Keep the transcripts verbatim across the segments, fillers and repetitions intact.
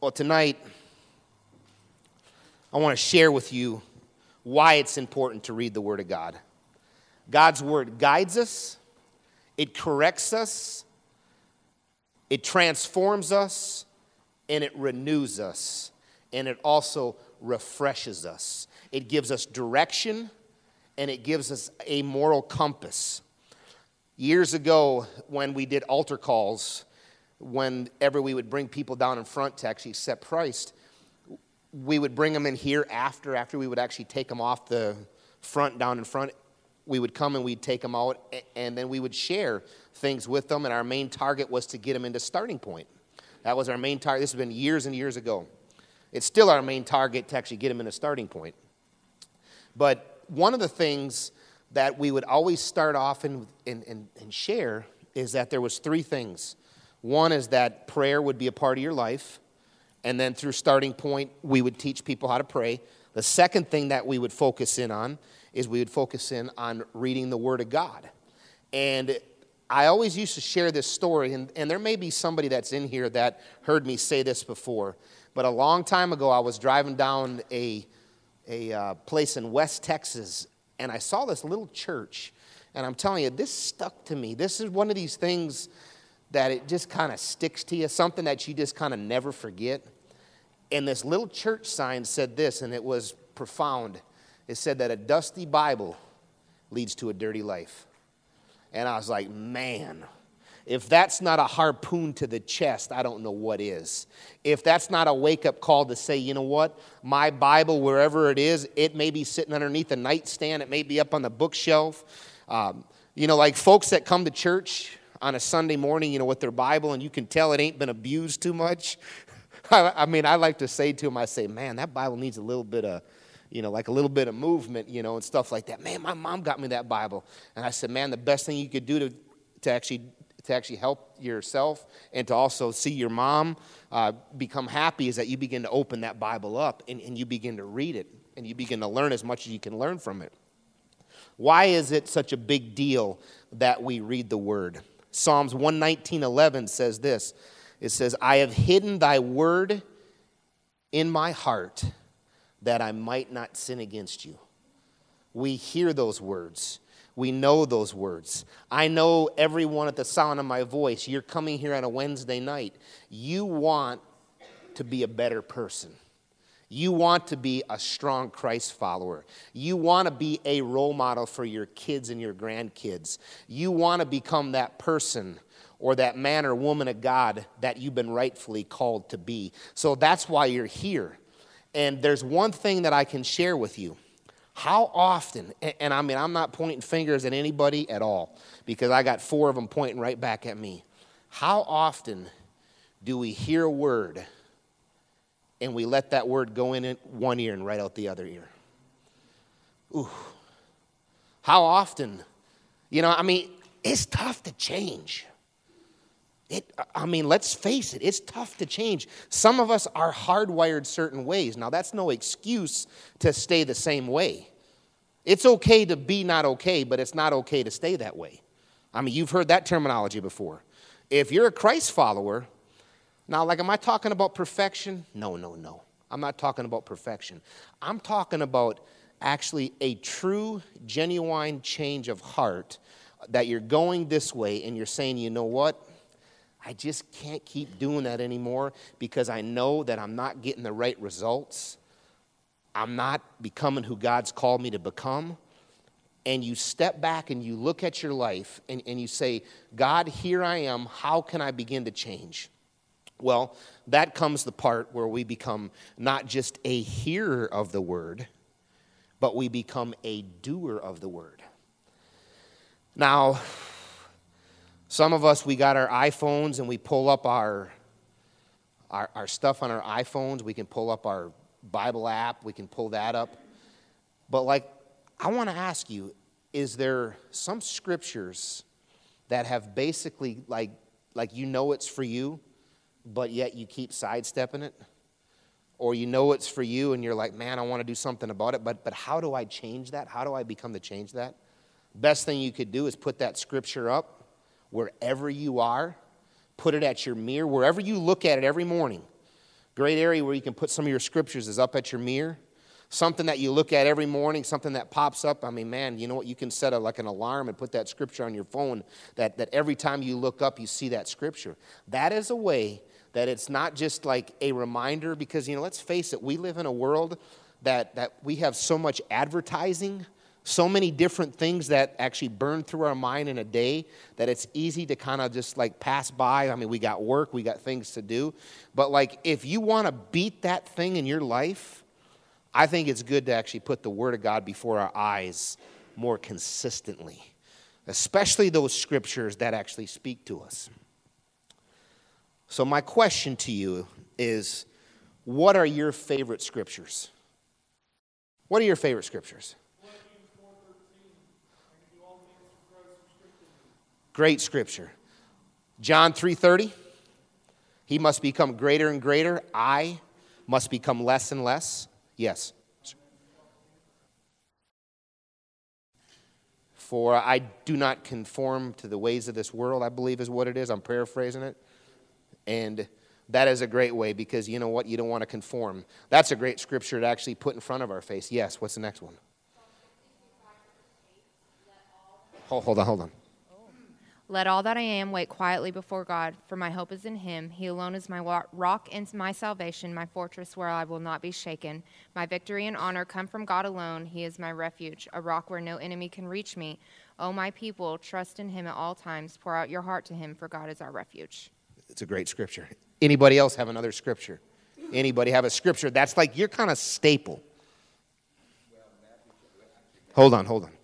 Well, tonight, I want to share with you why it's important to read the Word of God. God's Word guides us, it corrects us, it transforms us, and it renews us, and it also refreshes us. It gives us direction, and it gives us a moral compass. Years ago, when we did altar calls, whenever we would bring people down in front to actually accept Christ, we would bring them in here after, after we would actually take them off the front down in front. We would come and we'd take them out, and then we would share things with them, and our main target was to get them into starting point. That was our main target. This has been years and years ago. It's still our main target to actually get them in a starting point. But one of the things that we would always start off and, and, and, and share is that there was three things. One is that prayer would be a part of your life, and then through starting point, we would teach people how to pray. The second thing that we would focus in on is we would focus in on reading the Word of God. And I always used to share this story, and, and there may be somebody that's in here that heard me say this before, but a long time ago, I was driving down a, a uh, place in West Texas, and I saw this little church, and I'm telling you, this stuck to me. This is one of these things that it just kind of sticks to you, something that you just kind of never forget. And this little church sign said this, and it was profound. It said that a dusty Bible leads to a dirty life. And I was like, man, if that's not a harpoon to the chest, I don't know what is. If that's not a wake-up call to say, you know what, my Bible, wherever it is, it may be sitting underneath a nightstand, it may be up on the bookshelf. Um, you know, like folks that come to church on a Sunday morning, you know, with their Bible, and you can tell it ain't been abused too much. I, I mean, I like to say to them, I say, man, that Bible needs a little bit of, you know, like a little bit of movement, you know, and stuff like that. Man, my mom got me that Bible. And I said, man, the best thing you could do to, to actually to actually help yourself and to also see your mom uh, become happy is that you begin to open that Bible up and, and you begin to read it and you begin to learn as much as you can learn from it. Why is it such a big deal that we read the Word? Psalms one nineteen eleven says this. It says, I have hidden thy word in my heart that I might not sin against you. We hear those words. We know those words. I know everyone at the sound of my voice. You're coming here on a Wednesday night. You want to be a better person. You want to be a strong Christ follower. You want to be a role model for your kids and your grandkids. You want to become that person or that man or woman of God that you've been rightfully called to be. So that's why you're here. And there's one thing that I can share with you. How often, and I mean, I'm not pointing fingers at anybody at all, because I got four of them pointing right back at me. How often do we hear a word and we let that word go in one ear and right out the other ear? Ooh. How often? You know, I mean, it's tough to change. It, I mean, let's face it, it's tough to change. Some of us are hardwired certain ways. Now, that's no excuse to stay the same way. It's okay to be not okay, but it's not okay to stay that way. I mean, you've heard that terminology before. If you're a Christ follower, now, like, am I talking about perfection? No, no, no. I'm not talking about perfection. I'm talking about actually a true, genuine change of heart, that you're going this way and you're saying, you know what? I just can't keep doing that anymore because I know that I'm not getting the right results. I'm not becoming who God's called me to become. And you step back and you look at your life and, and you say, God, here I am. How can I begin to change? Well, that comes the part where we become not just a hearer of the word, but we become a doer of the word. Now, some of us, we got our iPhones and we pull up our, our, our stuff on our iPhones. We can pull up our Bible app. We can pull that up. But like, I want to ask you, is there some scriptures that have basically, like, like you know it's for you, but yet you keep sidestepping it? Or you know it's for you and you're like, man, I want to do something about it, but, but how do I change that? How do I become to change that? Best thing you could do is put that scripture up wherever you are. Put it at your mirror, wherever you look at it every morning. Great area where you can put some of your scriptures is up at your mirror. Something that you look at every morning, something that pops up. I mean, man, you know what? You can set a, like an alarm and put that scripture on your phone that, that every time you look up, you see that scripture. That is a way that it's not just like a reminder because, you know, let's face it, we live in a world that, that we have so much advertising, so many different things that actually burn through our mind in a day that it's easy to kind of just like pass by. I mean, we got work, we got things to do. But like if you want to beat that thing in your life, I think it's good to actually put the Word of God before our eyes more consistently, especially those scriptures that actually speak to us. So my question to you is, what are your favorite scriptures? What are your favorite scriptures? Great scripture. John three thirty, he must become greater and greater. I must become less and less. Yes. For I do not conform to the ways of this world, I believe is what it is. I'm paraphrasing it. And that is a great way because you know what? You don't want to conform. That's a great scripture to actually put in front of our face. Yes, what's the next one? Hold, hold on, hold on. Let all that I am wait quietly before God, for my hope is in him. He alone is my rock and my salvation, my fortress where I will not be shaken. My victory and honor come from God alone. He is my refuge, a rock where no enemy can reach me. O my people, trust in him at all times. Pour out your heart to him, for God is our refuge. It's a great scripture. Anybody else have another scripture? Anybody have a scripture that's like your kind of staple? Hold on, hold on.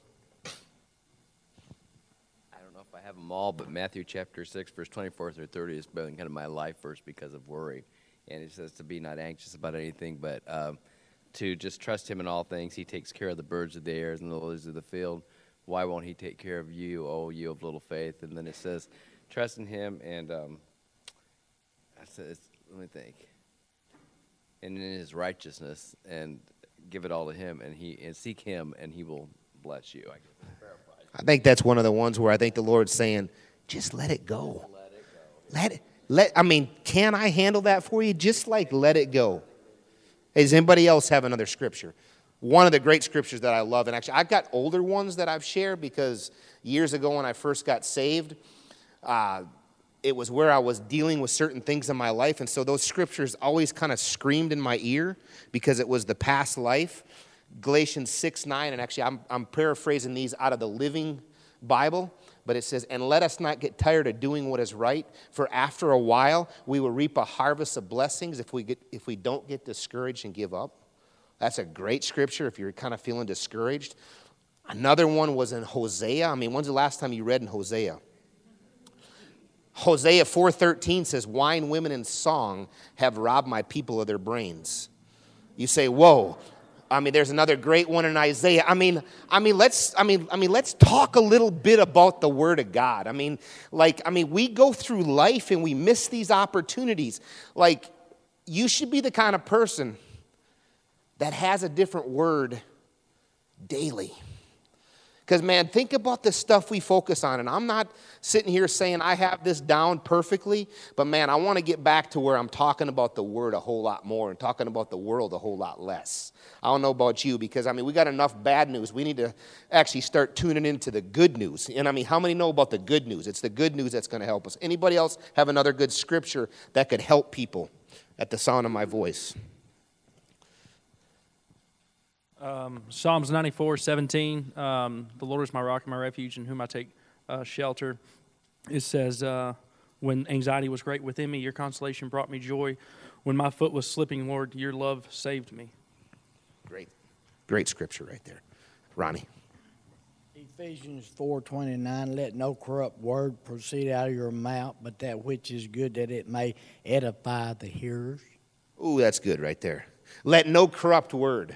Have them all, but Matthew chapter six, verse twenty-four through thirty has been kind of my life verse because of worry. And it says to be not anxious about anything, but um, to just trust him in all things. He takes care of the birds of the air and the lilies of the field. Why won't he take care of you, oh, you of little faith? And then it says, trust in him and, um, I says, let me think, and in his righteousness, and give it all to him, and he and seek him, and he will bless you. I guess. I think that's one of the ones where I think the Lord's saying, just let it go. Let it go. Let it, let, I mean, can I handle that for you? Just like let it go. Hey, does anybody else have another scripture? One of the great scriptures that I love, and actually I've got older ones that I've shared because years ago when I first got saved, uh, it was where I was dealing with certain things in my life, and so those scriptures always kind of screamed in my ear because it was the past life. Galatians six nine, and actually I'm, I'm paraphrasing these out of the Living Bible, but it says, and let us not get tired of doing what is right, for after a while we will reap a harvest of blessings if we get if we don't get discouraged and give up. That's a great scripture if you're kind of feeling discouraged. Another one was in Hosea. I mean, when's the last time you read in Hosea? Hosea four thirteen says, wine, women, and song have robbed my people of their brains. You say, whoa. I mean, there's another great one in Isaiah. I mean, I mean, let's, I mean, I mean, let's talk a little bit about the Word of God. I mean, like, I mean, we go through life and we miss these opportunities. Like, you should be the kind of person that has a different word daily. Because, man, think about the stuff we focus on. And I'm not sitting here saying I have this down perfectly. But, man, I want to get back to where I'm talking about the Word a whole lot more and talking about the world a whole lot less. I don't know about you because, I mean, we got enough bad news. We need to actually start tuning into the good news. And, I mean, how many know about the good news? It's the good news that's going to help us. Anybody else have another good scripture that could help people at the sound of my voice? Um, Psalms ninety-four seventeen, um, the Lord is my rock and my refuge in whom I take uh, shelter. It says, uh, when anxiety was great within me, your consolation brought me joy. When my foot was slipping, Lord, your love saved me. Great. Great scripture right there. Ronnie. Ephesians four twenty-nine, let no corrupt word proceed out of your mouth, but that which is good, that it may edify the hearers. Ooh, that's good right there. Let no corrupt word.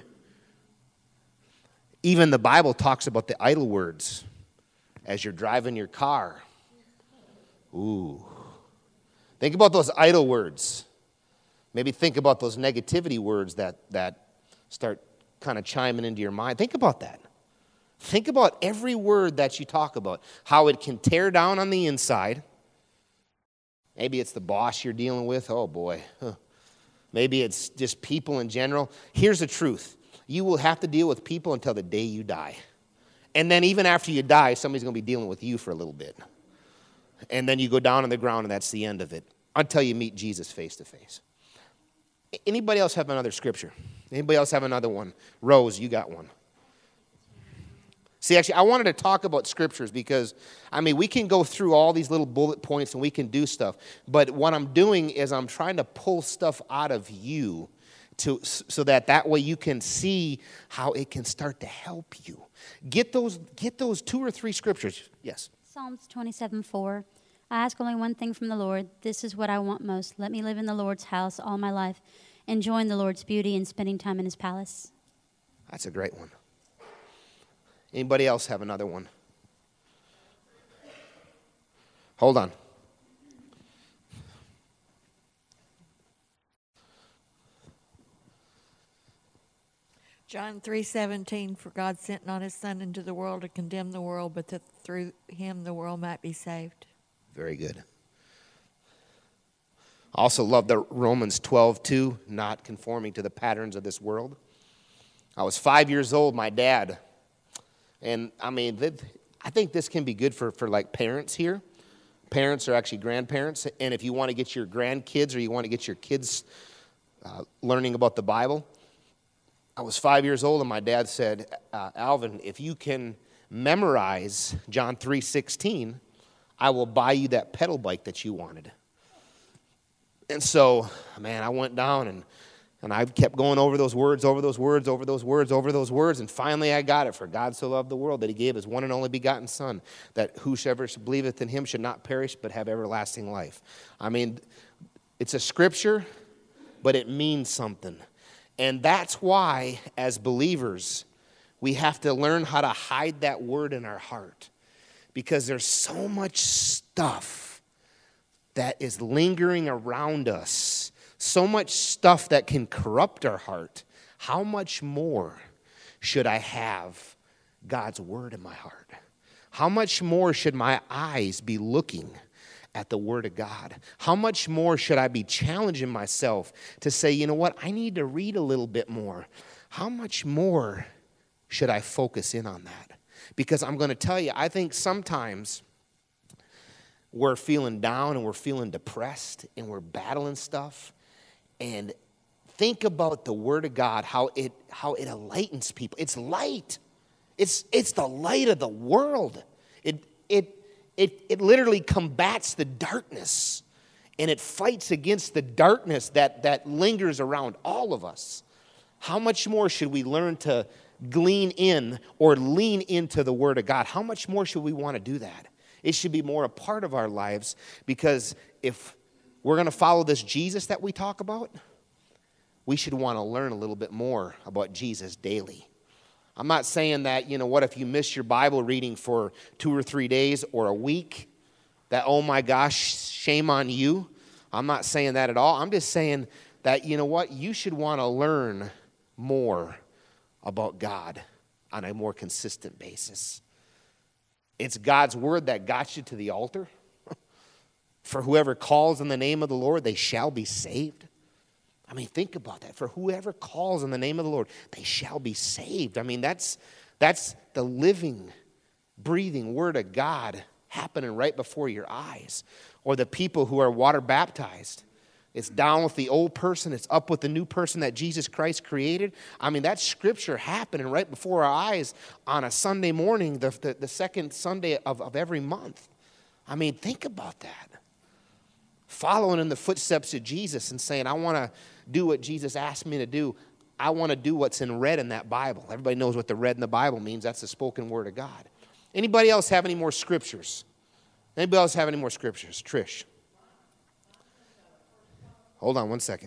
Even the Bible talks about the idle words as you're driving your car. Ooh. Think about those idle words. Maybe think about those negativity words that, that start kind of chiming into your mind. Think about that. Think about every word that you talk about, how it can tear down on the inside. Maybe it's the boss you're dealing with. Oh, boy. Huh. Maybe it's just people in general. Here's the truth. You will have to deal with people until the day you die. And then even after you die, somebody's going to be dealing with you for a little bit. And then you go down on the ground, and that's the end of it, until you meet Jesus face to face. Anybody else have another scripture? Anybody else have another one? Rose, you got one. See, actually, I wanted to talk about scriptures because, I mean, we can go through all these little bullet points and we can do stuff. But what I'm doing is I'm trying to pull stuff out of you to, so that that way you can see how it can start to help you. Get those, get those two or three scriptures. Yes. Psalms twenty-seven four. I ask only one thing from the Lord. This is what I want most. Let me live in the Lord's house all my life, enjoying the Lord's beauty and spending time in his palace. That's a great one. Anybody else have another one? Hold on. John three seventeen, for God sent not his Son into the world to condemn the world, but that through him the world might be saved. Very good. I also love the Romans twelve two, not conforming to the patterns of this world. I was five years old, my dad, and I mean, I think this can be good for, for like parents here. Parents are actually grandparents, and if you want to get your grandkids or you want to get your kids uh, learning about the Bible, I was five years old, and my dad said, uh, Alvin, if you can memorize John three sixteen, I will buy you that pedal bike that you wanted. And so, man, I went down, and, and I kept going over those words, over those words, over those words, over those words, and finally I got it. For God so loved the world that he gave his one and only begotten Son, that whosoever believeth in him should not perish but have everlasting life. I mean, it's a scripture, but it means something. And that's why, as believers, we have to learn how to hide that word in our heart. Because there's so much stuff that is lingering around us, so much stuff that can corrupt our heart. How much more should I have God's word in my heart? How much more should my eyes be looking at the word of God? How much more should I be challenging myself to say, you know what, I need to read a little bit more? How much more should I focus in on that? Because I'm going to tell you, I think sometimes we're feeling down and we're feeling depressed and we're battling stuff. And think about the word of God, how it how it enlightens people. It's light. It's it's the light of the world. It it It, it literally combats the darkness, and it fights against the darkness that, that lingers around all of us. How much more should we learn to glean in or lean into the Word of God? How much more should we want to do that? It should be more a part of our lives, because if we're going to follow this Jesus that we talk about, we should want to learn a little bit more about Jesus daily. I'm not saying that, you know, what if you miss your Bible reading for two or three days or a week, that, oh my gosh, shame on you. I'm not saying that at all. I'm just saying that, you know what, you should want to learn more about God on a more consistent basis. It's God's word that got you to the altar. For whoever calls in the name of the Lord, they shall be saved. I mean, think about that. For whoever calls in the name of the Lord, they shall be saved. I mean, that's that's the living, breathing word of God happening right before your eyes. Or the people who are water baptized. It's down with the old person. It's up with the new person that Jesus Christ created. I mean, that's scripture happening right before our eyes on a Sunday morning, the, the, the second Sunday of, of every month. I mean, think about that. Following in the footsteps of Jesus and saying, I want to do what Jesus asked me to do. I want to do what's in red in that Bible. Everybody knows what the red in the Bible means. That's the spoken word of God. Anybody else have any more scriptures? Anybody else have any more scriptures? Trish. Hold on one second.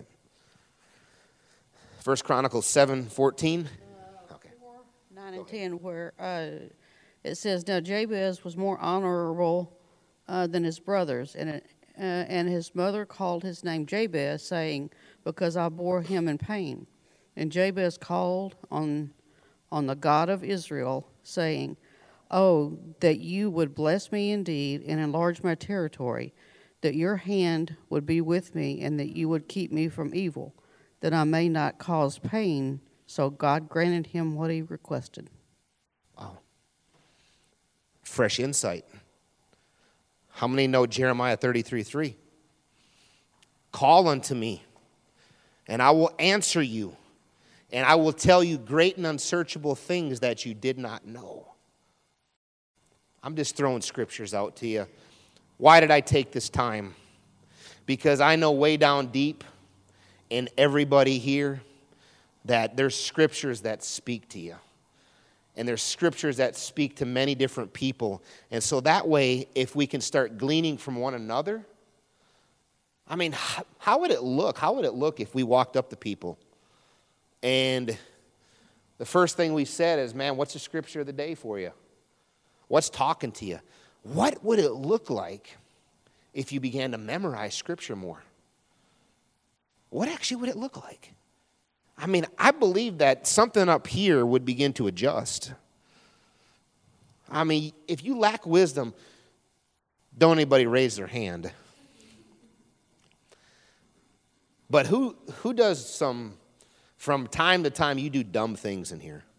First Chronicles seven fourteen. Okay. nine and ten, where uh, it says, now Jabez was more honorable uh, than his brothers, and it, uh, and his mother called his name Jabez, saying, because I bore him in pain. And Jabez called on on the God of Israel, saying, oh, that you would bless me indeed and enlarge my territory, that your hand would be with me, and that you would keep me from evil, that I may not cause pain. So God granted him what he requested. Wow. Fresh insight. How many know Jeremiah thirty-three three? Call unto me, and I will answer you, and I will tell you great and unsearchable things that you did not know. I'm just throwing scriptures out to you. Why did I take this time? Because I know way down deep in everybody here that there's scriptures that speak to you. And there's scriptures that speak to many different people. And so that way, if we can start gleaning from one another, I mean, how, how would it look? How would it look if we walked up to people and the first thing we said is, man, what's the scripture of the day for you? What's talking to you? What would it look like if you began to memorize scripture more? What actually would it look like? I mean, I believe that something up here would begin to adjust. I mean, if you lack wisdom, don't anybody raise their hand. But who who does some, from time to time, you do dumb things in here?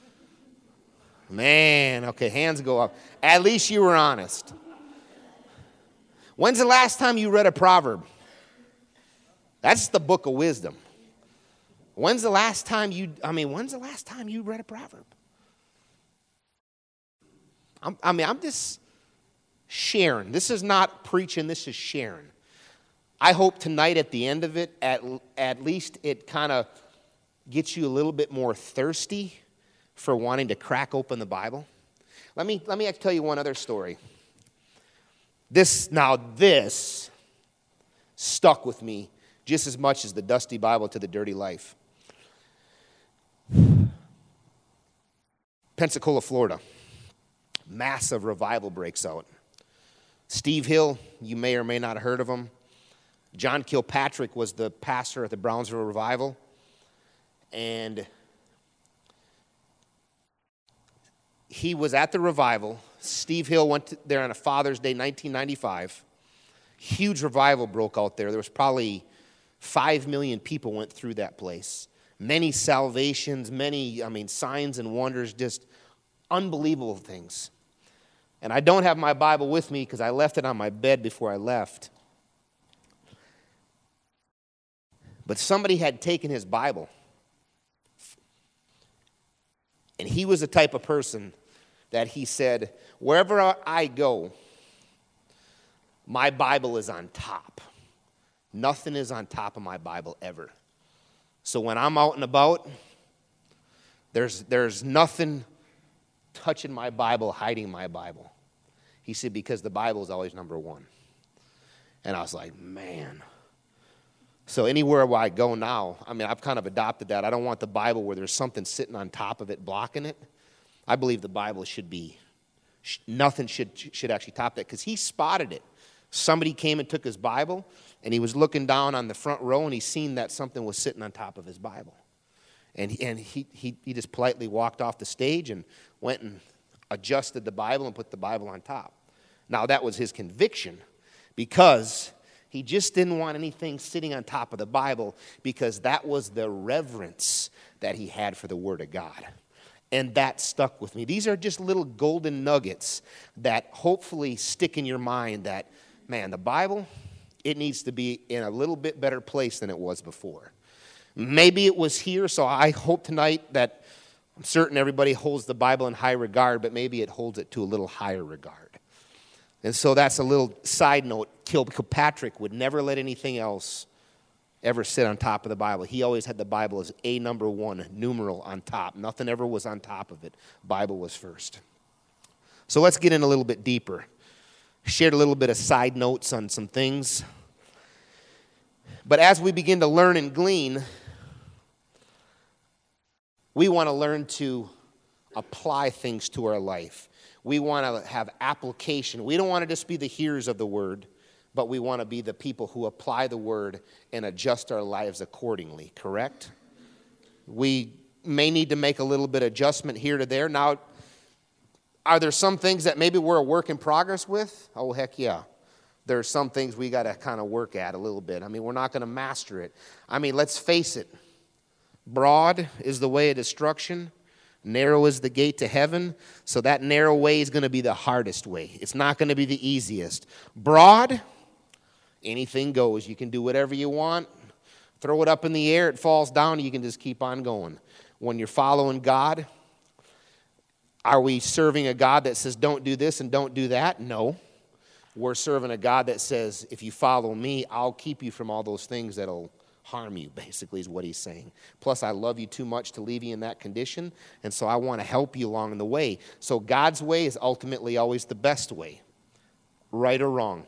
Man, okay, hands go up. At least you were honest. When's the last time you read a proverb? That's the book of wisdom. When's the last time you, I mean, when's the last time you read a proverb? I'm, I mean, I'm just sharing. This is not preaching, this is sharing. I hope tonight at the end of it, at, at least it kind of gets you a little bit more thirsty for wanting to crack open the Bible. Let me, let me tell you one other story. This, now this stuck with me just as much as the dusty Bible to the dirty life. Pensacola, Florida. Massive revival breaks out. Steve Hill, you may or may not have heard of him. John Kilpatrick was the pastor at the Brownsville Revival. And he was at the revival. Steve Hill went there on a Father's Day, nineteen ninety-five. Huge revival broke out there. There was probably five million people went through that place. Many salvations, many, I mean, signs and wonders, just unbelievable things. And I don't have my Bible with me because I left it on my bed before I left. But somebody had taken his Bible. And he was the type of person that he said, wherever I go, my Bible is on top. Nothing is on top of my Bible ever. So when I'm out and about, there's, there's nothing touching my Bible, hiding my Bible. He said, because the Bible is always number one. And I was like, man. So anywhere where I go now, I mean, I've kind of adopted that. I don't want the Bible where there's something sitting on top of it blocking it. I believe the Bible should be, nothing should, should actually top that, because he spotted it. Somebody came and took his Bible, and he was looking down on the front row, and he seen that something was sitting on top of his Bible. And he, and he, he, he just politely walked off the stage and went and adjusted the Bible and put the Bible on top. Now, that was his conviction, because he just didn't want anything sitting on top of the Bible, because that was the reverence that he had for the Word of God. And that stuck with me. These are just little golden nuggets that hopefully stick in your mind that, man, the Bible, it needs to be in a little bit better place than it was before. Maybe it was here, so I hope tonight that I'm certain everybody holds the Bible in high regard, but maybe it holds it to a little higher regard. And so that's a little side note. Kilpatrick would never let anything else ever sit on top of the Bible. He always had the Bible as a number one, numeral on top. Nothing ever was on top of it. Bible was first. So let's get in a little bit deeper. Shared a little bit of side notes on some things. But as we begin to learn and glean, we want to learn to apply things to our life. We want to have application. We don't want to just be the hearers of the word, but we want to be the people who apply the word and adjust our lives accordingly, correct? We may need to make a little bit of adjustment here to there. Now, are there some things that maybe we're a work in progress with? Oh, heck yeah. there are some things we got to kind of work at a little bit. I mean, we're not going to master it. I mean, let's face it. Broad is the way of destruction. Narrow is the gate to heaven. So that narrow way is going to be the hardest way. It's not going to be the easiest. Broad, anything goes. You can do whatever you want. Throw it up in the air. It falls down. You can just keep on going. When you're following God, are we serving a God that says don't do this and don't do that? No. We're serving a God that says, if you follow me, I'll keep you from all those things that'll harm you, basically, is what he's saying. Plus, I love you too much to leave you in that condition, and so I want to help you along the way. So God's way is ultimately always the best way, right or wrong.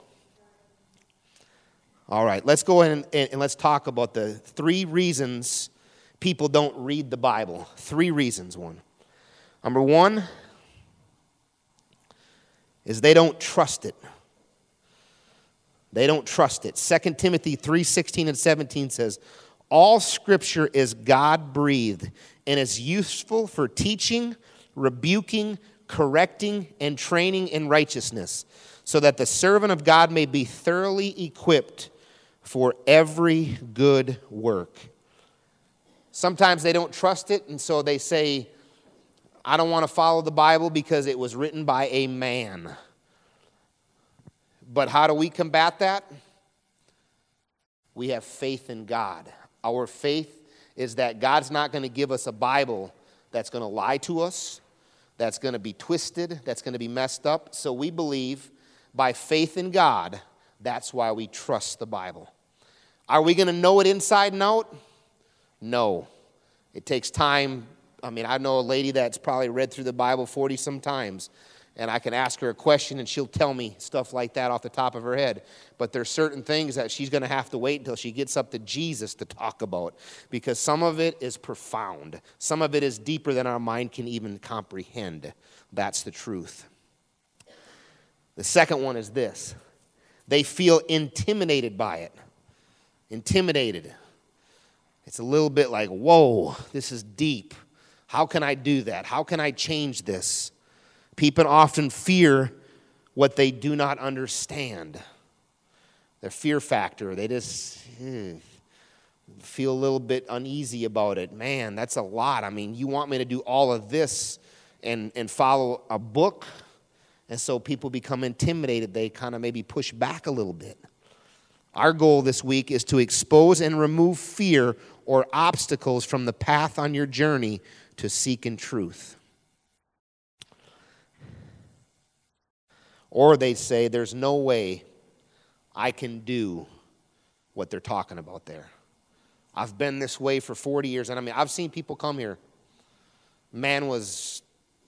All right, let's go ahead and, and let's talk about the three reasons people don't read the Bible. Three reasons, one. Number one is they don't trust it. They don't trust it. Second Timothy three sixteen and seventeen says, all Scripture is God-breathed and is useful for teaching, rebuking, correcting, and training in righteousness, so that the servant of God may be thoroughly equipped for every good work. Sometimes they don't trust it, and so they say, I don't want to follow the Bible because it was written by a man. But how do we combat that? We have faith in God. Our faith is that God's not going to give us a Bible that's going to lie to us, that's going to be twisted, that's going to be messed up. So we believe by faith in God, that's why we trust the Bible. Are we going to know it inside and out? No. It takes time. I mean, I know a lady that's probably read through the Bible forty-some times, and I can ask her a question, and she'll tell me stuff like that off the top of her head. But there's certain things that she's going to have to wait until she gets up to Jesus to talk about, because some of it is profound. Some of it is deeper than our mind can even comprehend. That's the truth. The second one is this. They feel intimidated by it. Intimidated. It's a little bit like, whoa, this is deep. How can I do that? How can I change this? People often fear what they do not understand. Their fear factor, they just eh, feel a little bit uneasy about it. Man, that's a lot. I mean, you want me to do all of this and, and follow a book? And so people become intimidated. They kind of maybe push back a little bit. Our goal this week is to expose and remove fear or obstacles from the path on your journey to seeking truth. Or they say, there's no way I can do what they're talking about there. I've been this way for forty years. And I mean, I've seen people come here. Man was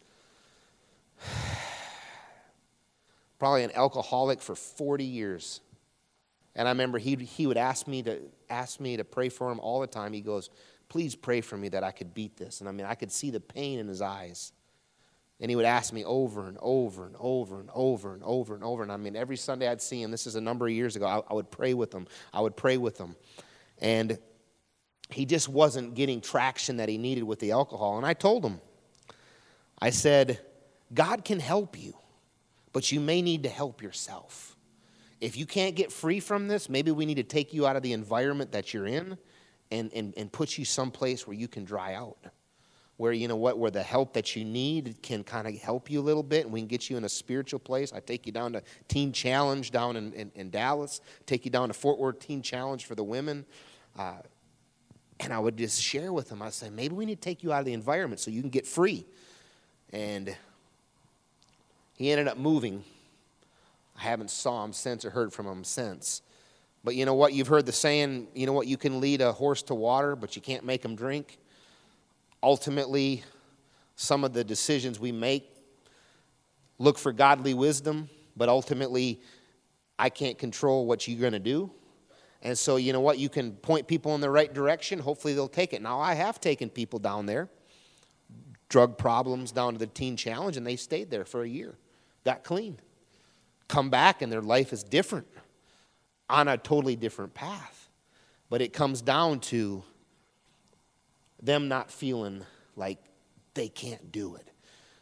probably an alcoholic for forty years. And I remember he he would ask me to ask me to pray for him all the time. He goes, please pray for me that I could beat this. And I mean, I could see the pain in his eyes. And he would ask me over and over and over and over and over and over. And I mean, every Sunday I'd see him. This is a number of years ago. I, I would pray with him. I would pray with him. And he just wasn't getting traction that he needed with the alcohol. And I told him, I said, God can help you, but you may need to help yourself. If you can't get free from this, maybe we need to take you out of the environment that you're in and, and, and put you someplace where you can dry out. Where, you know what, where the help that you need can kind of help you a little bit, and we can get you in a spiritual place. I take you down to Teen Challenge down in, in, in Dallas, take you down to Fort Worth Teen Challenge for the women. Uh, and I would just share with them. I'd say, maybe we need to take you out of the environment so you can get free. And he ended up moving. I haven't saw him since or heard from him since. But you know what? You've heard the saying, you know what? You can lead a horse to water, but you can't make him drink. Ultimately, some of the decisions we make look for godly wisdom, but ultimately, I can't control what you're going to do. And so, you know what? You can point people in the right direction. Hopefully, they'll take it. Now, I have taken people down there, drug problems down to the Teen Challenge, and they stayed there for a year, got clean, come back, and their life is different, on a totally different path. But it comes down to them not feeling like they can't do it.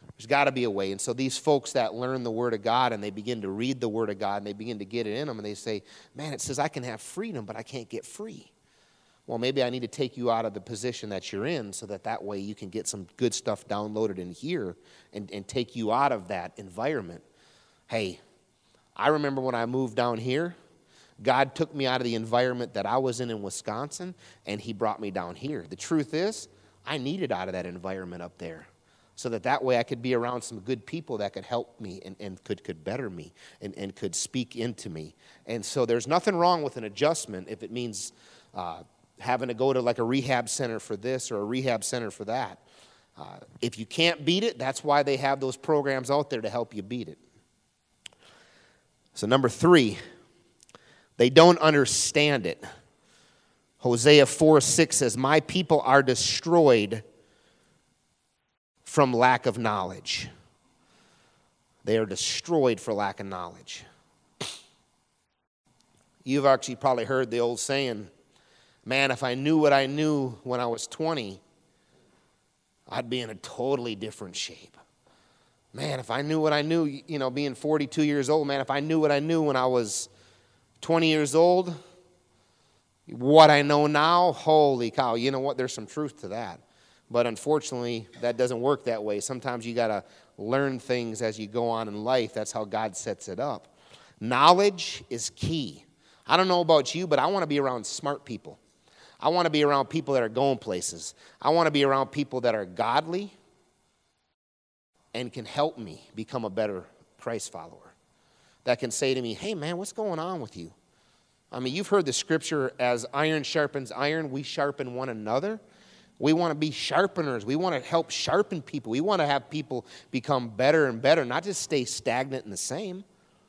There's got to be a way. And so these folks that learn the Word of God and they begin to read the Word of God and they begin to get it in them and they say, man, it says I can have freedom, but I can't get free. Well, maybe I need to take you out of the position that you're in so that that way you can get some good stuff downloaded in here and, and take you out of that environment. Hey, I remember when I moved down here, God took me out of the environment that I was in in Wisconsin, and he brought me down here. The truth is, I needed out of that environment up there so that that way I could be around some good people that could help me and, and could, could better me and, and could speak into me. And so there's nothing wrong with an adjustment if it means uh, having to go to like a rehab center for this or a rehab center for that. Uh, if you can't beat it, that's why they have those programs out there to help you beat it. So number three, they don't understand it. Hosea four six says, my people are destroyed from lack of knowledge. They are destroyed for lack of knowledge. You've actually probably heard the old saying, man, if I knew what I knew when I was twenty, I'd be in a totally different shape. Man, if I knew what I knew, you know, being forty-two years old, man, if I knew what I knew when I was twenty years old, what I know now, holy cow, you know what, there's some truth to that. But unfortunately, that doesn't work that way. Sometimes you got to learn things as you go on in life. That's how God sets it up. Knowledge is key. I don't know about you, but I want to be around smart people. I want to be around people that are going places. I want to be around people that are godly and can help me become a better Christ follower. That can say to me, hey, man, what's going on with you? I mean, you've heard the scripture, as iron sharpens iron, we sharpen one another. We want to be sharpeners. We want to help sharpen people. We want to have people become better and better, not just stay stagnant and the same.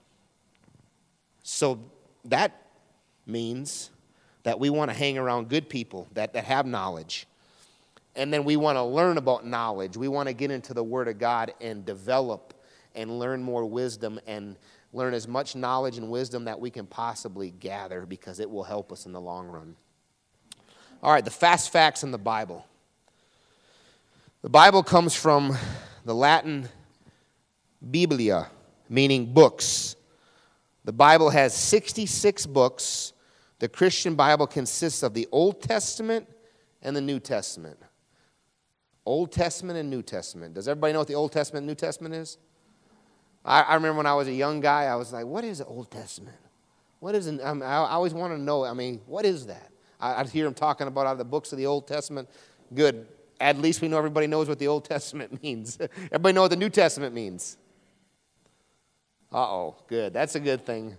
So that means that we want to hang around good people that, that have knowledge. And then we want to learn about knowledge. We want to get into the Word of God and develop and learn more wisdom and learn as much knowledge and wisdom that we can possibly gather, because it will help us in the long run. All right, the fast facts in the Bible. The Bible comes from the Latin Biblia, meaning books. The Bible has sixty-six books. The Christian Bible consists of the Old Testament and the New Testament. Old Testament and New Testament. Does everybody know what the Old Testament and New Testament is? I, I remember when I was a young guy, I was like, what is the Old Testament? What is it? I, mean, I always want to know, I mean, what is that? I, I'd hear them talking about out of the books of the Old Testament. Good. At least we know everybody knows what the Old Testament means. Everybody know what the New Testament means. Uh-oh, good. That's a good thing.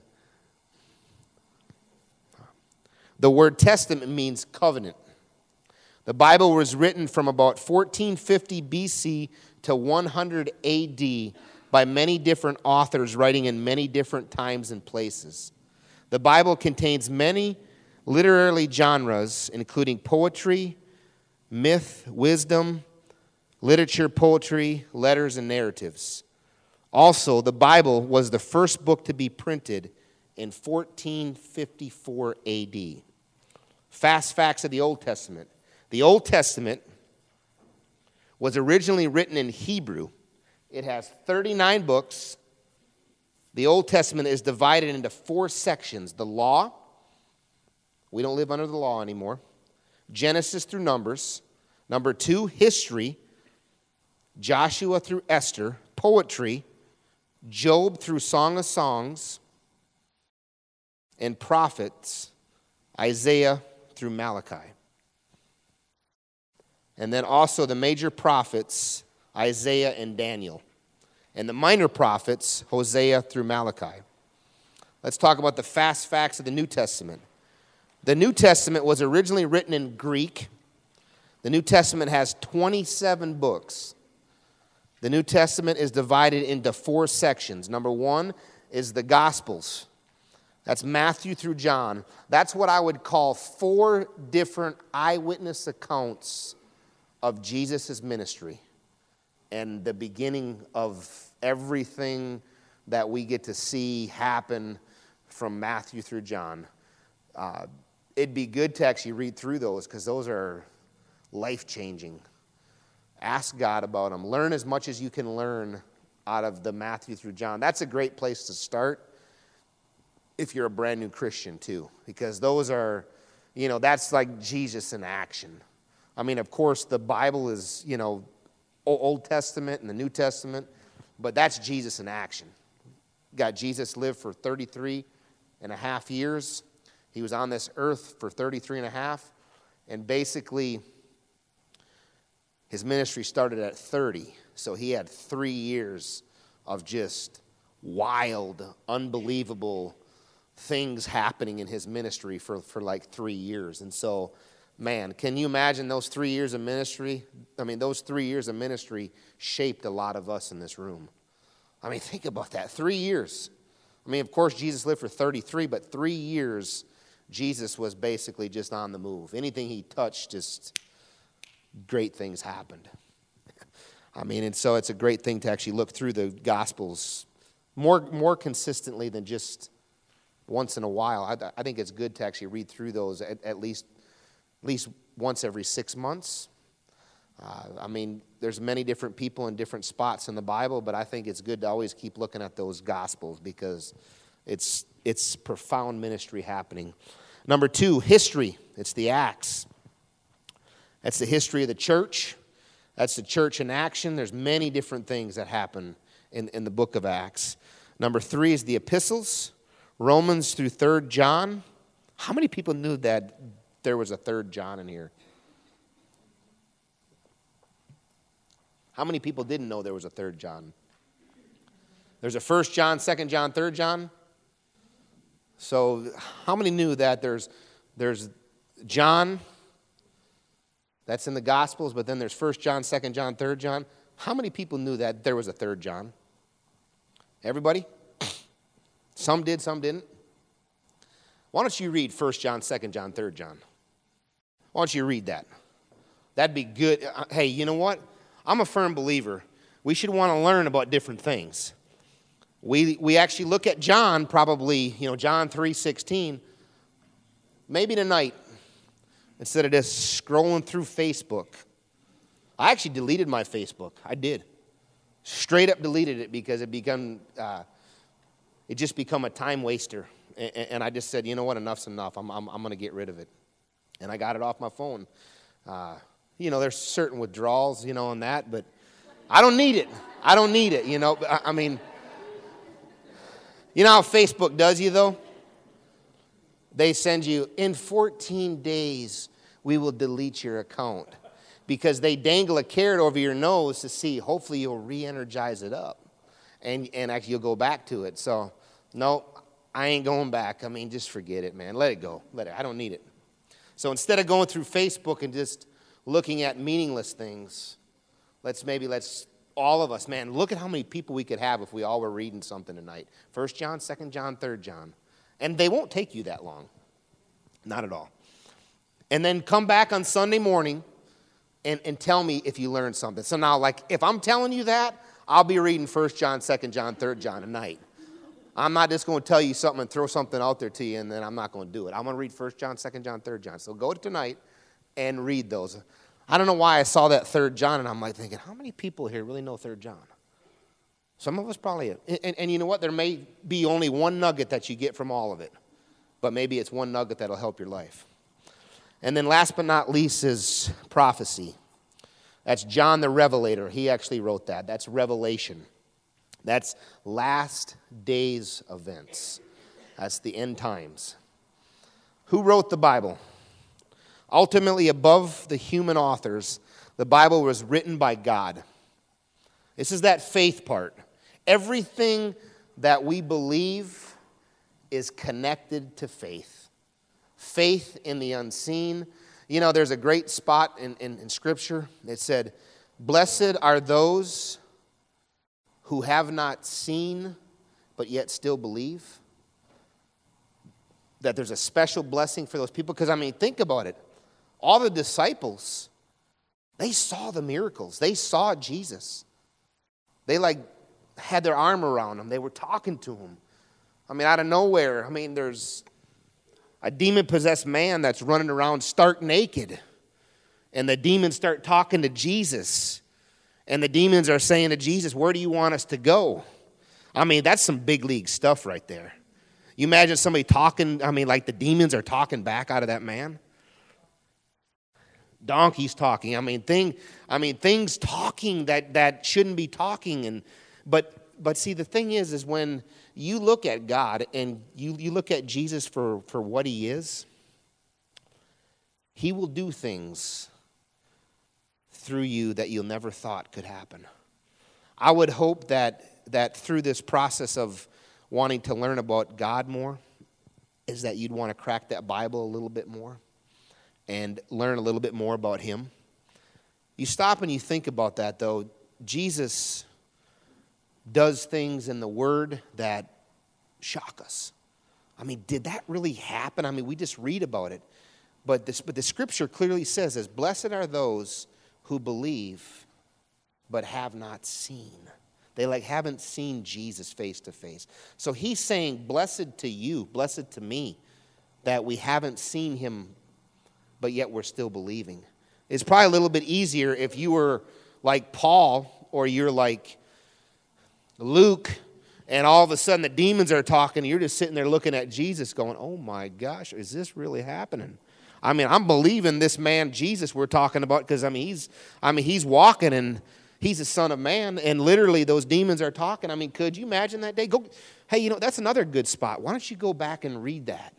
The word testament means covenant. The Bible was written from about fourteen fifty B C to one hundred A D by many different authors writing in many different times and places. The Bible contains many literary genres, including poetry, myth, wisdom, literature, poetry, letters, and narratives. Also, the Bible was the first book to be printed in fourteen fifty-four A D. Fast facts of the Old Testament. The Old Testament was originally written in Hebrew. It has thirty-nine books. The Old Testament is divided into four sections. The law. We don't live under the law anymore. Genesis through Numbers. Number two, history. Joshua through Esther. Poetry. Job through Song of Songs. And prophets. Isaiah through Malachi. And then also the major prophets, Isaiah and Daniel. And the minor prophets, Hosea through Malachi. Let's talk about the fast facts of the New Testament. The New Testament was originally written in Greek. The New Testament has twenty-seven books. The New Testament is divided into four sections. Number one is the Gospels. That's Matthew through John. That's what I would call four different eyewitness accounts of Jesus' ministry and the beginning of everything that we get to see happen from Matthew through John. Uh, it'd be good to actually read through those, because those are life-changing. Ask God about them. Learn as much as you can learn out of the Matthew through John. That's a great place to start if you're a brand new Christian too, because those are, you know, that's like Jesus in action. I mean, of course, the Bible is, you know, Old Testament and the New Testament, but that's Jesus in action. Got Jesus lived for thirty-three and a half years. He was on this earth for thirty-three and a half, and basically his ministry started at thirty, so he had three years of just wild, unbelievable things happening in his ministry for, for like three years. And so, man, can you imagine those three years of ministry? I mean, those three years of ministry shaped a lot of us in this room. I mean, think about that, three years. I mean, of course, Jesus lived for thirty-three, but three years, Jesus was basically just on the move. Anything he touched, just great things happened. I mean, and so it's a great thing to actually look through the Gospels more, more consistently than just once in a while. I, I think it's good to actually read through those at, at least at least once every six months. Uh, I mean, there's many different people in different spots in the Bible, but I think it's good to always keep looking at those Gospels because it's it's profound ministry happening. Number two, history. It's the Acts. That's the history of the church. That's the church in action. There's many different things that happen in, in the book of Acts. Number three is the epistles. Romans through third John. How many people knew that there was a third John in here? How many people didn't know there was a third John? There's a first John, second John, third John. So how many knew that there's there's John, that's in the Gospels, but then there's first John, second John, third John? How many people knew that there was a third John? Everybody? Some did, some didn't. Why don't you read first John, second John, third John? Why don't you read that? That'd be good. Hey, you know what? I'm a firm believer. We should want to learn about different things. We we actually look at John, probably, you know, John three sixteen. Maybe tonight, instead of just scrolling through Facebook. I actually deleted my Facebook. I did. Straight up deleted it because it become uh, it just become a time waster. And, and I just said, you know what, enough's enough. I'm I'm, I'm going to get rid of it. And I got it off my phone. Uh, you know, there's certain withdrawals, you know, on that, but I don't need it. I don't need it, you know. I, I mean, you know how Facebook does you, though? They send you, in fourteen days, we will delete your account. Because they dangle a carrot over your nose to see, hopefully you'll re-energize it up. And, and actually you'll go back to it. So, no, I ain't going back. I mean, just forget it, man. Let it go. Let it. I don't need it. So instead of going through Facebook and just looking at meaningless things, let's maybe let's, all of us, man, look at how many people we could have if we all were reading something tonight. First John, second John, third John. And they won't take you that long. Not at all. And then come back on Sunday morning and, and tell me if you learned something. So now, like, if I'm telling you that, I'll be reading First John, second John, third John tonight. I'm not just going to tell you something and throw something out there to you, and then I'm not going to do it. I'm going to read First John, second John, third John. So go tonight and read those. I don't know why I saw that third John, and I'm like thinking, how many people here really know third John? Some of us probably, and, and, and you know what? There may be only one nugget that you get from all of it, but maybe it's one nugget that'll help your life. And then last but not least is prophecy. That's John the Revelator. He actually wrote that. That's Revelation. That's last days events. That's the end times. Who wrote the Bible? Ultimately, above the human authors, the Bible was written by God. This is that faith part. Everything that we believe is connected to faith. Faith in the unseen. You know, there's a great spot in, in, in Scripture that said, blessed are those who have not seen but yet still believe. That there's a special blessing for those people. Because, I mean, think about it. All the disciples, they saw the miracles. They saw Jesus. They, like, had their arm around him. They were talking to him. I mean, out of nowhere, I mean, there's a demon-possessed man that's running around stark naked. And the demons start talking to Jesus. And the demons are saying to Jesus, where do you want us to go? I mean, that's some big league stuff right there. You imagine somebody talking, I mean, like the demons are talking back out of that man. Donkeys talking. I mean, thing, I mean, things talking that, that shouldn't be talking. And but but see, the thing is, is when you look at God and you, you look at Jesus for, for what he is, he will do things through you that you'll never thought could happen. I would hope that that through this process of wanting to learn about God more is that you'd want to crack that Bible a little bit more and learn a little bit more about him. You stop and you think about that, though. Jesus does things in the Word that shock us. I mean, did that really happen? I mean, we just read about it. But, this, but the Scripture clearly says, as blessed are those who believe but have not seen. They like haven't seen Jesus face to face. So he's saying, blessed to you, blessed to me, that we haven't seen him, but yet we're still believing. It's probably a little bit easier if you were like Paul or you're like Luke, and all of a sudden the demons are talking, and you're just sitting there looking at Jesus going, oh my gosh, is this really happening? I mean, I'm believing this man Jesus we're talking about, because I mean he's I mean he's walking and he's the Son of Man, and literally those demons are talking. I mean, could you imagine that day? Go, hey, you know, that's another good spot. Why don't you go back and read that?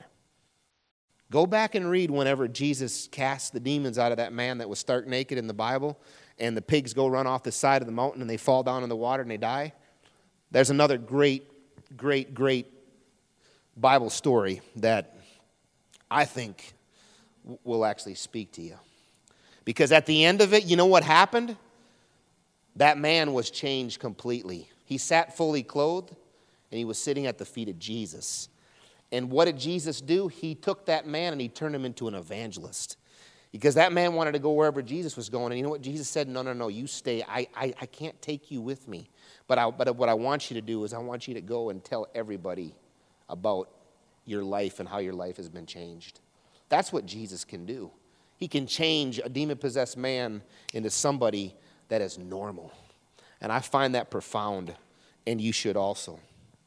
Go back and read whenever Jesus cast the demons out of that man that was stark naked in the Bible, and the pigs go run off the side of the mountain and they fall down in the water and they die. There's another great, great, great Bible story that I think will actually speak to you. Because at the end of it, you know what happened? That man was changed completely. He sat fully clothed, and he was sitting at the feet of Jesus. And what did Jesus do? He took that man and he turned him into an evangelist. Because that man wanted to go wherever Jesus was going. And you know what? Jesus said, no, no, no, you stay. I, I, I can't take you with me. But, I, but what I want you to do is I want you to go and tell everybody about your life and how your life has been changed. That's what Jesus can do. He can change a demon-possessed man into somebody that is normal. And I find that profound, and you should also.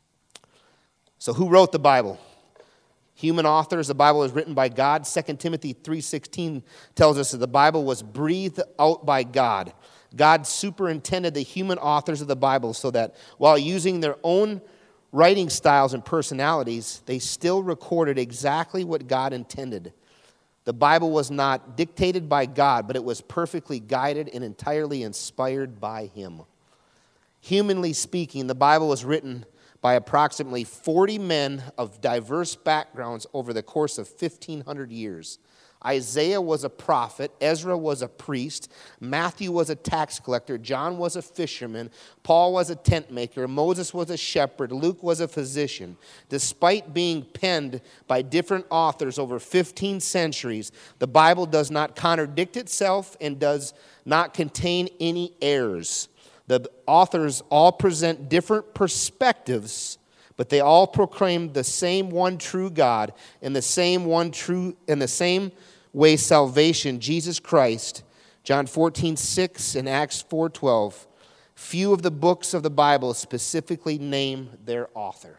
So who wrote the Bible? Human authors. The Bible is written by God. Second Timothy three sixteen tells us that the Bible was breathed out by God. God superintended the human authors of the Bible so that while using their own writing styles and personalities, they still recorded exactly what God intended. The Bible was not dictated by God, but it was perfectly guided and entirely inspired by him. Humanly speaking, the Bible was written by approximately forty men of diverse backgrounds over the course of fifteen hundred years. Isaiah was a prophet, Ezra was a priest, Matthew was a tax collector, John was a fisherman, Paul was a tent maker, Moses was a shepherd, Luke was a physician. Despite being penned by different authors over fifteen centuries, the Bible does not contradict itself and does not contain any errors. The authors all present different perspectives, but they all proclaim the same one true God and the same one true in the same way salvation, Jesus Christ. John fourteen six and Acts four twelve. Few of the books of the Bible specifically name their author.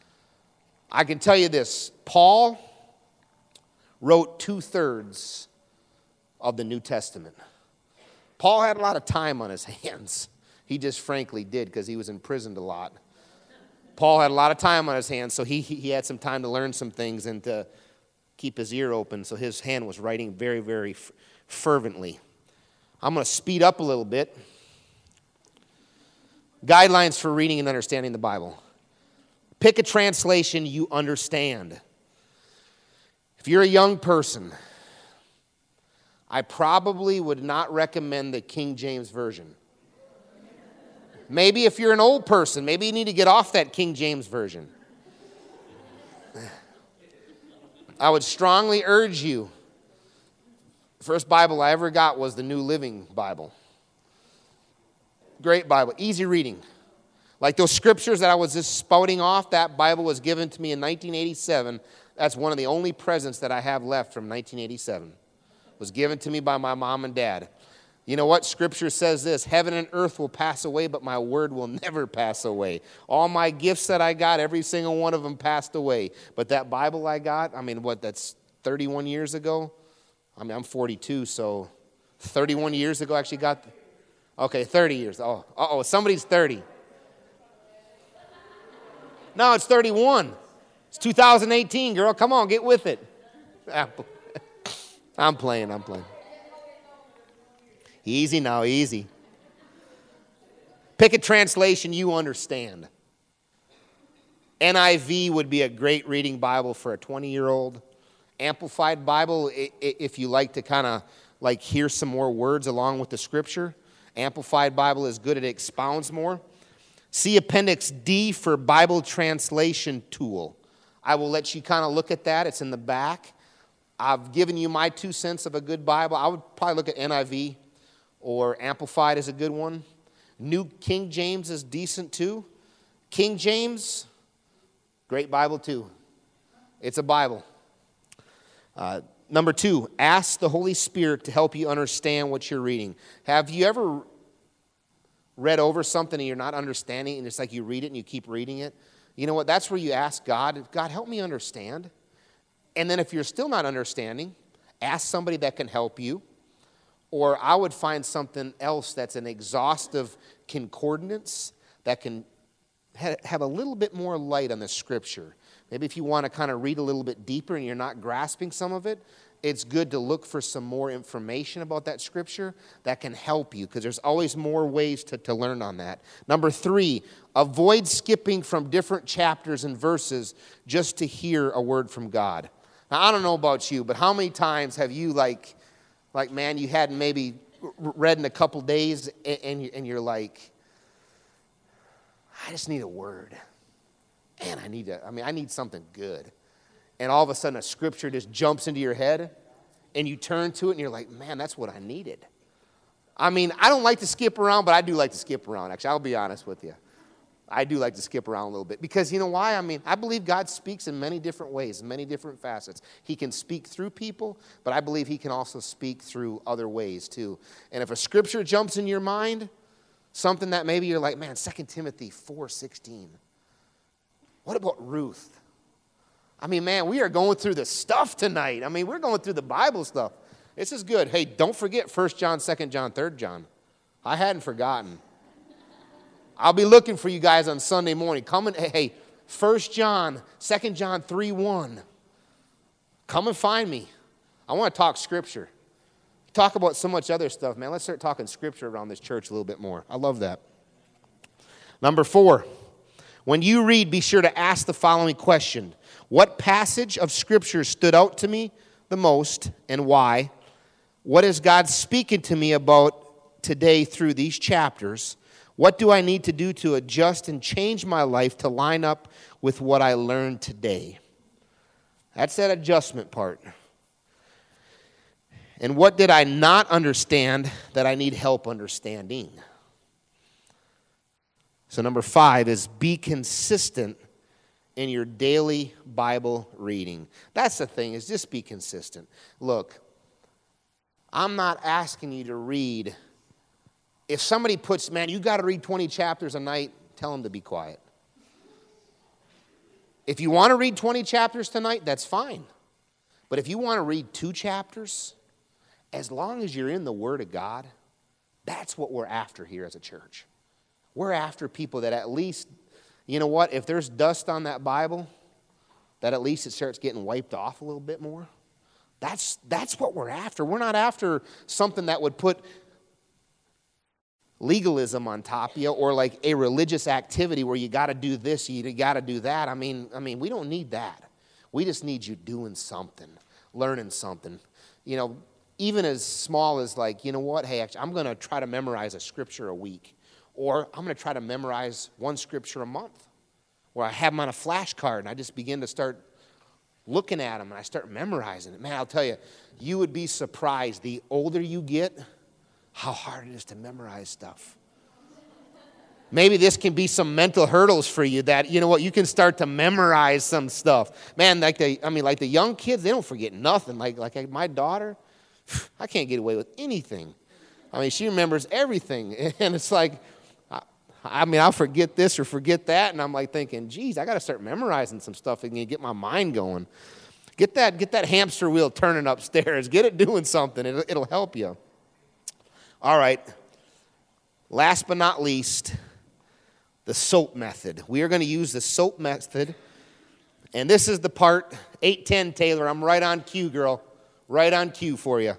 I can tell you this, Paul wrote two-thirds of the New Testament. Paul had a lot of time on his hands. He just frankly did because he was imprisoned a lot. Paul had a lot of time on his hands, so he, he had some time to learn some things and to keep his ear open, so his hand was writing very, very fervently. I'm going to speed up a little bit. Guidelines for reading and understanding the Bible. Pick a translation you understand. If you're a young person, I probably would not recommend the King James Version. Maybe if you're an old person, maybe you need to get off that King James Version. I would strongly urge you. The first Bible I ever got was the New Living Bible. Great Bible, easy reading. Like those scriptures that I was just spouting off, that Bible was given to me in nineteen eighty-seven. That's one of the only presents that I have left from nineteen eighty-seven. It was given to me by my mom and dad. You know what? Scripture says this, heaven and earth will pass away, but my word will never pass away. All my gifts that I got, every single one of them passed away. But that Bible I got, I mean, what, that's thirty-one years ago? I mean, I'm forty-two, so thirty-one years ago I actually got, okay, thirty years. Oh, uh-oh, somebody's thirty. No, it's thirty-one. It's two thousand eighteen, girl. Come on, get with it. I'm playing, I'm playing. Easy now, easy. Pick a translation you understand. N I V would be a great reading Bible for a twenty-year-old. Amplified Bible, if you like to kind of like hear some more words along with the scripture. Amplified Bible is good, it expounds more. See Appendix D for Bible translation tool. I will let you kind of look at that. It's in the back. I've given you my two cents of a good Bible. I would probably look at N I V. Or Amplified is a good one. New King James is decent too. King James, great Bible too. It's a Bible. Uh, number two, ask the Holy Spirit to help you understand what you're reading. Have you ever read over something and you're not understanding and it's like you read it and you keep reading it? You know what? That's where you ask God, God, help me understand. And then if you're still not understanding, ask somebody that can help you. Or I would find something else that's an exhaustive concordance that can ha- have a little bit more light on the scripture. Maybe if you want to kind of read a little bit deeper and you're not grasping some of it, it's good to look for some more information about that scripture that can help you, because there's always more ways to, to learn on that. Number three, avoid skipping from different chapters and verses just to hear a word from God. Now, I don't know about you, but how many times have you like... Like, man, you hadn't maybe read in a couple days, and you're like, I just need a word. Man, I need to, I mean, I need something good. And all of a sudden, a scripture just jumps into your head, and you turn to it, and you're like, man, that's what I needed. I mean, I don't like to skip around, but I do like to skip around, actually. I'll be honest with you. I do like to skip around a little bit because you know why? I mean, I believe God speaks in many different ways, many different facets. He can speak through people, but I believe he can also speak through other ways too. And if a scripture jumps in your mind, something that maybe you're like, man, Second Timothy four sixteen. What about Ruth? I mean, man, we are going through the stuff tonight. I mean, we're going through the Bible stuff. This is good. Hey, don't forget First John, Second John, Third John. I hadn't forgotten. I'll be looking for you guys on Sunday morning. Come and, hey, First John, Second John three one. Come and find me. I want to talk Scripture. Talk about so much other stuff, man. Let's start talking Scripture around this church a little bit more. I love that. Number four, when you read, be sure to ask the following question. What passage of Scripture stood out to me the most and why? What is God speaking to me about today through these chapters? What do I need to do to adjust and change my life to line up with what I learned today? That's that adjustment part. And what did I not understand that I need help understanding? So number five is be consistent in your daily Bible reading. That's the thing, is just be consistent. Look, I'm not asking you to read. If somebody puts, man, you got to read twenty chapters a night, tell them to be quiet. If you want to read twenty chapters tonight, that's fine. But if you want to read two chapters, as long as you're in the Word of God, that's what we're after here as a church. We're after people that at least, you know what, if there's dust on that Bible, that at least it starts getting wiped off a little bit more. That's, that's what we're after. We're not after something that would put legalism on top of you, or like a religious activity where you got to do this, you got to do that. I mean, I mean, we don't need that. We just need you doing something, learning something. You know, even as small as like, you know what, hey, actually, I'm going to try to memorize a scripture a week, or I'm going to try to memorize one scripture a month, where I have them on a flashcard and I just begin to start looking at them and I start memorizing it. Man, I'll tell you, you would be surprised. The older you get, how hard it is to memorize stuff. Maybe this can be some mental hurdles for you that, you know what, you can start to memorize some stuff. Man, like the, I mean, like the young kids, they don't forget nothing. Like, like my daughter, I can't get away with anything. I mean, she remembers everything. And it's like, I, I mean, I'll forget this or forget that. And I'm like thinking, geez, I got to start memorizing some stuff and get my mind going. Get that, get that hamster wheel turning upstairs. Get it doing something. It'll, it'll help you. All right. Last but not least, the SOAP method. We are going to use the SOAP method. And this is the part, eight ten, Taylor. I'm right on cue, girl. Right on cue for you.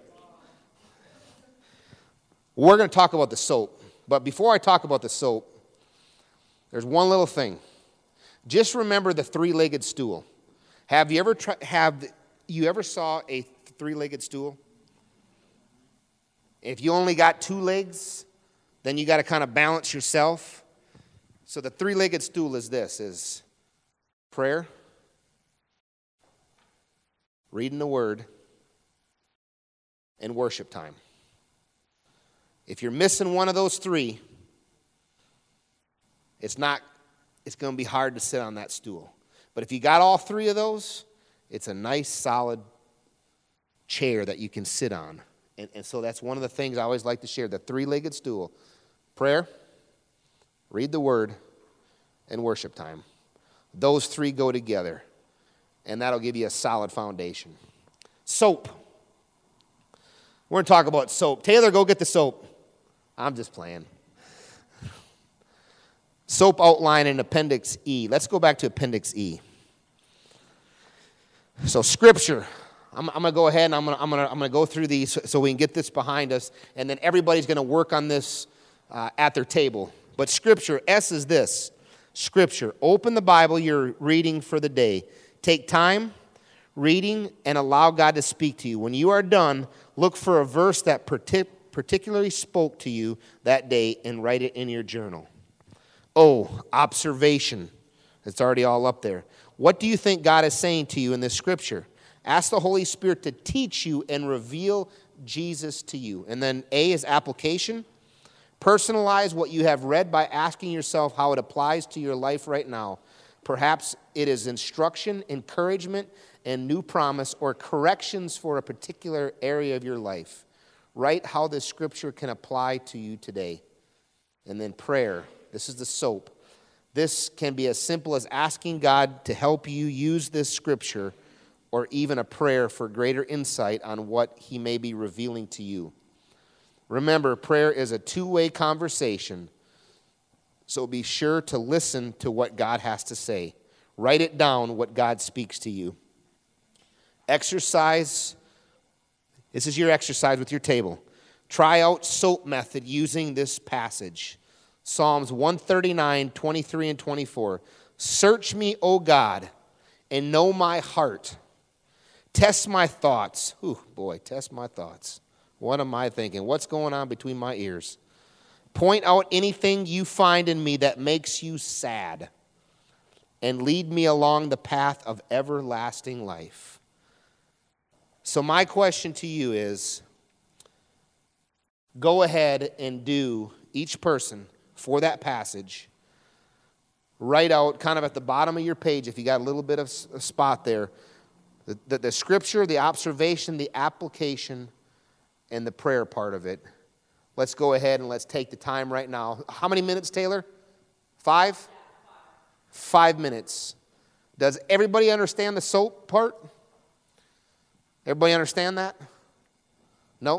We're going to talk about the SOAP. But before I talk about the SOAP, there's one little thing. Just remember the three-legged stool. Have you ever tri- have you ever saw a three-legged stool? If you only got two legs, then you got to kind of balance yourself. So the three-legged stool is this, is prayer, reading the Word, and worship time. If you're missing one of those three, it's not, it's going to be hard to sit on that stool. But if you got all three of those, it's a nice, solid chair that you can sit on. And, and so that's one of the things I always like to share, the three-legged stool. Prayer, read the Word, and worship time. Those three go together, and that'll give you a solid foundation. Soap. We're going to talk about soap. Taylor, go get the soap. I'm just playing. Soap outline in Appendix E. Let's go back to Appendix E. So Scripture. I'm, I'm going to go ahead and I'm going to I'm going to I'm going to go through these so, so we can get this behind us, and then everybody's going to work on this uh, at their table. But Scripture, S is this. Scripture. Open the Bible you're reading for the day. Take time reading and allow God to speak to you. When you are done, look for a verse that partic- particularly spoke to you that day and write it in your journal. Oh, observation. It's already all up there. What do you think God is saying to you in this Scripture? Ask the Holy Spirit to teach you and reveal Jesus to you. And then A is application. Personalize what you have read by asking yourself how it applies to your life right now. Perhaps it is instruction, encouragement, and new promise, or corrections for a particular area of your life. Write how this Scripture can apply to you today. And then prayer. This is the SOAP. This can be as simple as asking God to help you use this Scripture, or even a prayer for greater insight on what He may be revealing to you. Remember, prayer is a two-way conversation, so be sure to listen to what God has to say. Write it down, what God speaks to you. Exercise. This is your exercise with your table. Try out SOAP method using this passage. Psalms one thirty-nine, twenty-three and twenty-four. Search me, O God, and know my heart. Test my thoughts. Ooh, boy, test my thoughts. What am I thinking? What's going on between my ears? Point out anything you find in me that makes you sad, and lead me along the path of everlasting life. So my question to you is, go ahead and do, each person, for that passage, write out kind of at the bottom of your page, if you got a little bit of a spot there, the, the, the Scripture, the observation, the application, and the prayer part of it. Let's go ahead and let's take the time right now. How many minutes, Taylor? Five? Five minutes. Does everybody understand the SOAP part? Everybody understand that? No?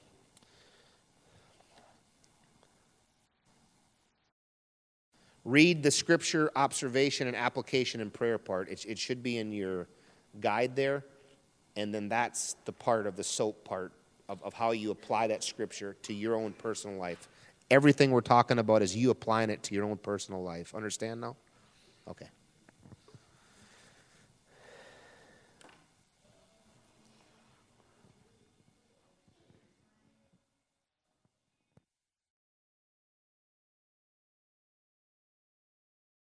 Read the Scripture, observation, and application and prayer part. It, it should be in your guide there. And then that's the part of the SOAP part of, of how you apply that Scripture to your own personal life. Everything we're talking about is you applying it to your own personal life. Understand now? Okay.